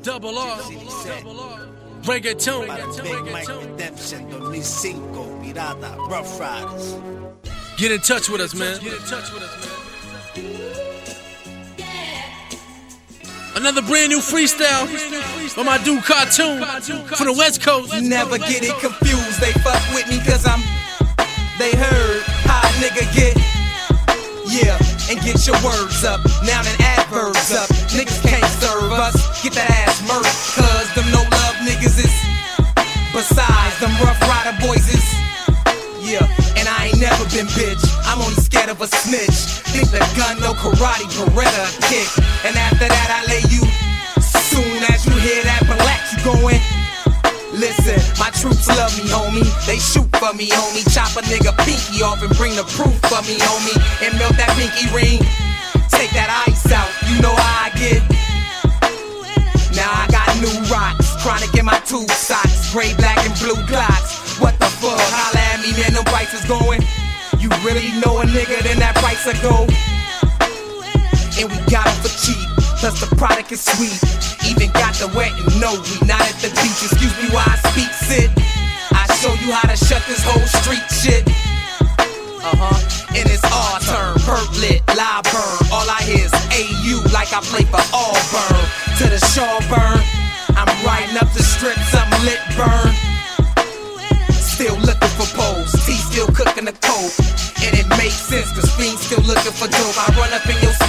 Double R, reggaeton, Big Mike Redemption, 2005, Pirata, Rough Riders. Get in touch with us, man. Another brand new freestyle from my dude Cartoon from the West Coast. Never get it confused, they fuck with me cause they heard how a nigga get. Yeah, and get your words up, noun and adverbs up. Niggas can't serve us, get that ass murdered. Cause them no love niggas is besides them rough rider boys is. Yeah, and I ain't never been bitch, I'm only scared of a snitch. Think the gun, no karate, Beretta kick. And after that I lay you. Soon as you hear that black, you going. Listen, my troops love me, homie. They shoot for me, homie. Chop a nigga pinky off and bring the proof for me, homie. And melt that pinky ring. Take that ice out, you know how I get. Now I got new rocks, chronic in my tube socks, gray, black, and blue clocks. What the fuck? Holla at me, man, them prices going. You really know a nigga, then that price will go. And we got it for cheap, plus the product is sweet. Even got the wet and no, we not at the beach. Excuse me while I speak, sit. I show you how to shut this whole street shit. And it's our turn, perp lit, live burn. All I hear is AU like I play for Auburn. To the Shaw burn, I'm riding up the strip, something lit burn. Still looking for poles, T still cooking the coke. And it makes sense, cause fiends still looking for dope. I run up in your